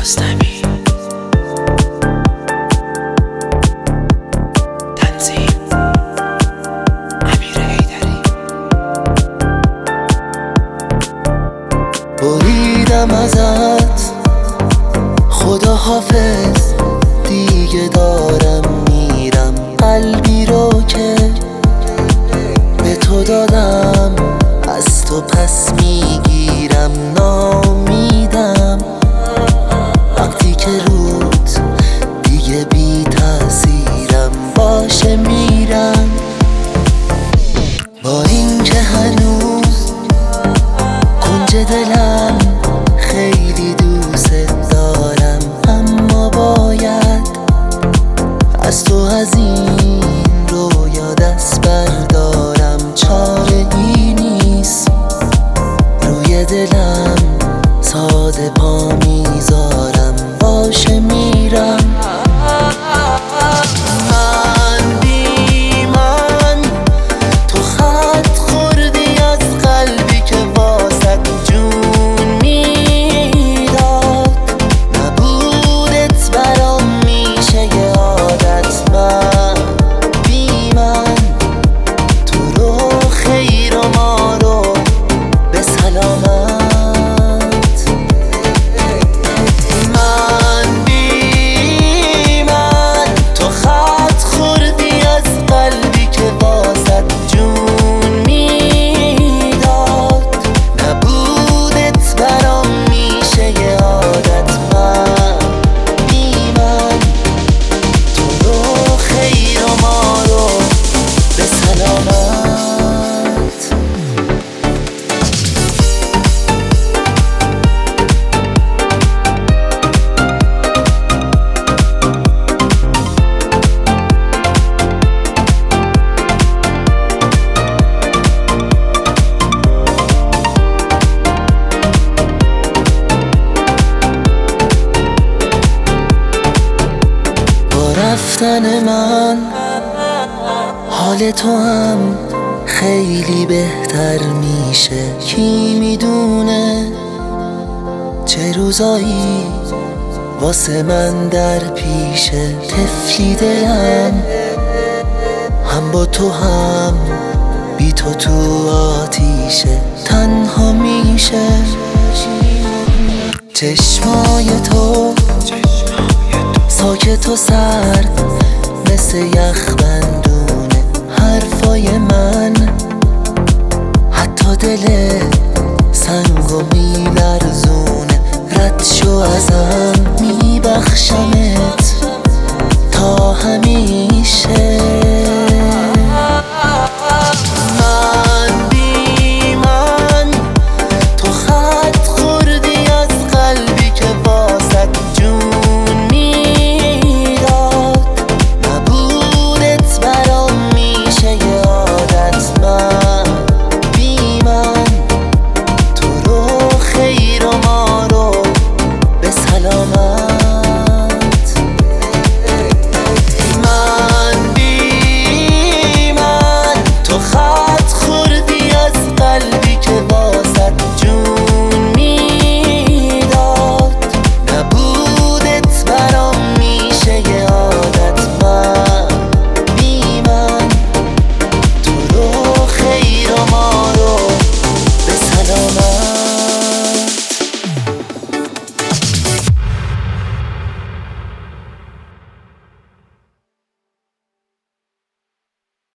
کیارستمی. تنظیم امیر حیدری. بریدم ازت خدا حافظ، دیگه دارم میرم. قلبی رو که به تو دادم از تو پس میگیرم. نامیدم وقتی که روت دیگه بی تاثیرم. باشه میرم با این که هنوز کنج دلم خیلی دوست دارم. اما باید از تو از این رویا دست بردارم. چاره ای نیست روی دلم ساده پا میذارم. باشه میرم. من بی من تو خط خوردی از قلبی که واسه جون میداد. نبودت برام میشه یه عادت. من بی من تو رو خیر و ما رو به سلامت. من بی من تو خط خوردی از قلبی که واسه جون میداد. نبودت برام میشه یه عادت. من بی من تو رو خیر و ما رو به سلامت. رفتن من حال تو هم خیلی بهتر میشه. کی میدونه چه روزایی واسه من در پیشه. طفلی دلم هم با تو هم بی تو تو آتیشه. تنها میشه چشمای تو ساکت و سرد مثل یخ بندونه. حرفای من حتی دل سنگو میلرزونه. رد شو ازم میبخشمت تا همیشه.